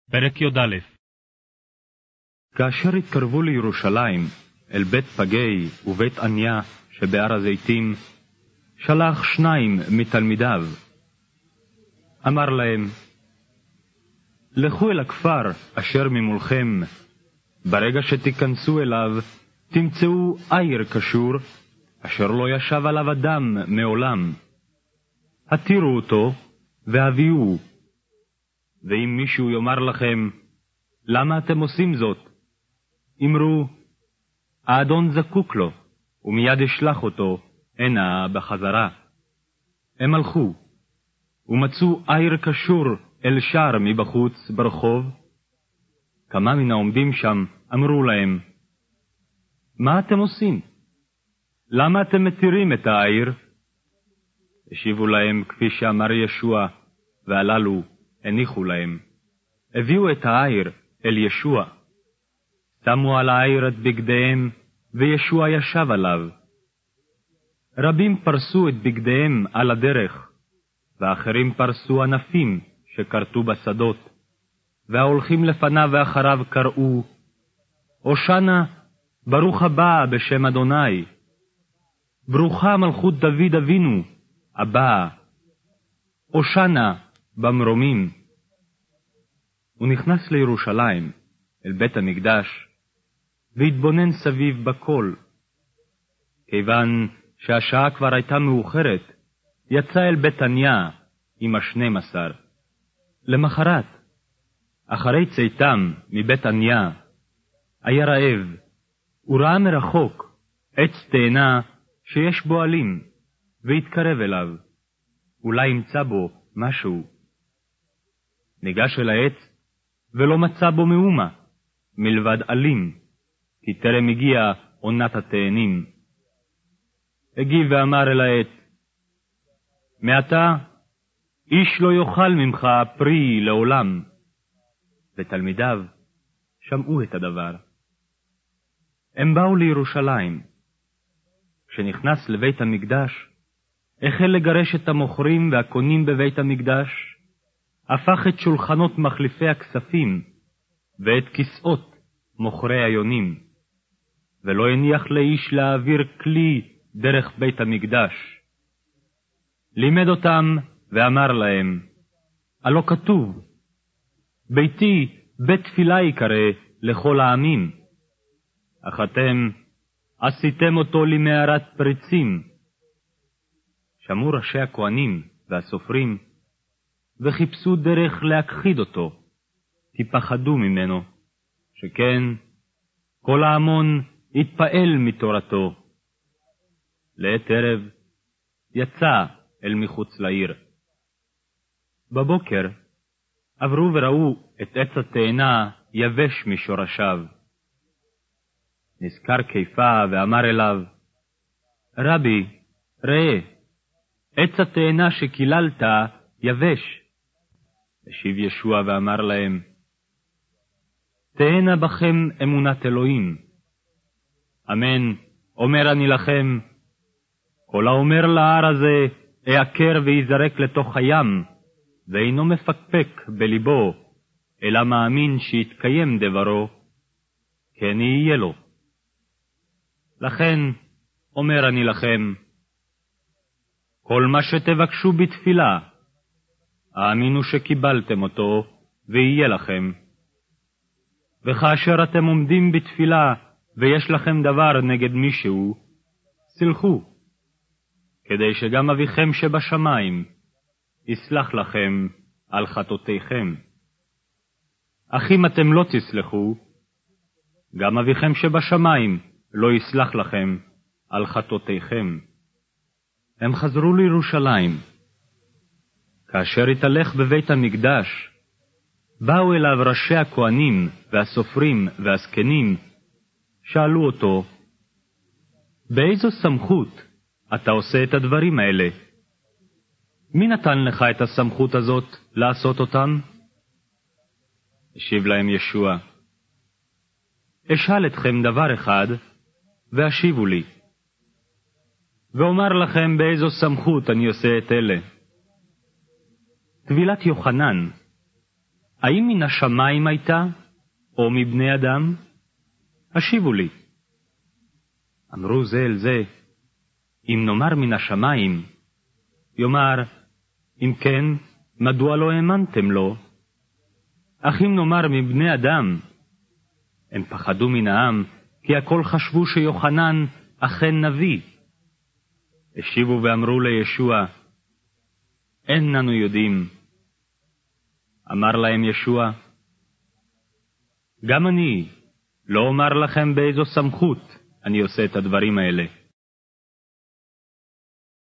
פרק י"א. כאשר התקרבו לירושלים, אל בית פגי ובית עניה שבהר הזיתים, שלח 2 מתלמידיו. אמר להם, לכו אל הכפר אשר ממולכם, ברגע שתיכנסו אליו, תמצאו עיר קשור, אשר לא ישב עליו אדם מעולם. התירו אותו והביאוהו. ואם מישהו יאמר לכם, למה אתם עושים זאת? אמרו, האדון זקוק לו, ומיד ישלח אותו הנה בחזרה. הם הלכו, ומצאו עיר קשור אל שער מבחוץ ברחוב. כמה מן העומדים שם אמרו להם, מה אתם עושים? למה אתם מתירים את העיר? השיבו להם כפי שאמר ישוע, והללו הניחו להם. הביאו את העיר אל ישוע. שמו על העיר את בגדיהם, וישוע ישב עליו. רבים פרסו את בגדיהם על הדרך, ואחרים פרסו ענפים שקרתו בשדות, וההולכים לפניו ואחריו קראו, הושענא, ברוך הבא בשם אדוני. ברוכה מלכות דוד אבינו, הבאה. הושענא במרומים. הוא נכנס לירושלים, אל בית המקדש, והתבונן סביב בכל. כיוון שהשעה כבר הייתה מאוחרת, יצא אל בית עניה עם 12. למחרת, אחרי צאתם מבית עניה, היה רעב, הוא ראה מרחוק עץ תאנה שיש בו עלים, והתקרב אליו, אולי ימצא בו משהו. ניגש אל העץ, ולא מצא בו מאומה, מלבד עלים, כי טרם הגיעה עונת התאנים. הגיב ואמר אל העץ, מעתה איש לא יאכל ממך פרי לעולם. ותלמידיו שמעו את הדבר. הם באו לירושלים. כשנכנס לבית המקדש, החל לגרש את המוכרים והקונים בבית המקדש, הפך את שולחנות מחליפי הכספים ואת כיסאות מוכרי היונים, ולא הניח לאיש להעביר כלי דרך בית המקדש. לימד אותם ואמר להם, הלא כתוב, ביתי בית תפילה יקרא לכל העמים, אך אתם עשיתם אותו למערת פריצים. שמעו ראשי הכהנים והסופרים, וחיפשו דרך להכחיד אותו, כי פחדו ממנו, שכן כל ההמון התפעל מתורתו. לעת ערב יצא אל מחוץ לעיר. בבוקר עברו וראו את עץ התאנה יבש משורשיו. נזכר כיפה ואמר אליו, רבי, ראה, עץ התאנה שקיללת יבש. השיב ישוע ואמר להם, תהנה בכם אמונת אלוהים. אמן, אומר אני לכם, כל האומר להר הזה, העקר ויזרק לתוך הים, ואינו מפקפק בליבו, אלא מאמין שיתקיים דברו, כן יהיה לו. לכן, אומר אני לכם, כל מה שתבקשו בתפילה, האמינו שקיבלתם אותו, ויהיה לכם. וכאשר אתם עומדים בתפילה, ויש לכם דבר נגד מישהו, סלחו, כדי שגם אביכם שבשמיים יסלח לכם על חטאותיכם. אך אם אתם לא תסלחו, גם אביכם שבשמיים לא יסלח לכם על חטאותיכם. הם חזרו לירושלים. כאשר התהלך בבית המקדש, באו אליו ראשי הכהנים והסופרים והזקנים, שאלו אותו, באיזו סמכות אתה עושה את הדברים האלה? מי נתן לך את הסמכות הזאת לעשות אותם? השיב להם ישוע, אשאל אתכם דבר אחד, והשיבו לי. ואומר לכם באיזו סמכות אני עושה את אלה. טבילת יוחנן, האם מן השמיים הייתה, או מבני אדם? השיבו לי. אמרו זה אל זה, אם נאמר מן השמיים, יאמר, אם כן, מדוע לא האמנתם לו? אך אם נאמר מבני אדם, הם פחדו מן העם, כי הכל חשבו שיוחנן אכן נביא. השיבו ואמרו לישוע, אין לנו יודעים. אמר להם ישוע, גם אני לא אומר לכם באיזו סמכות אני עושה את הדברים האלה.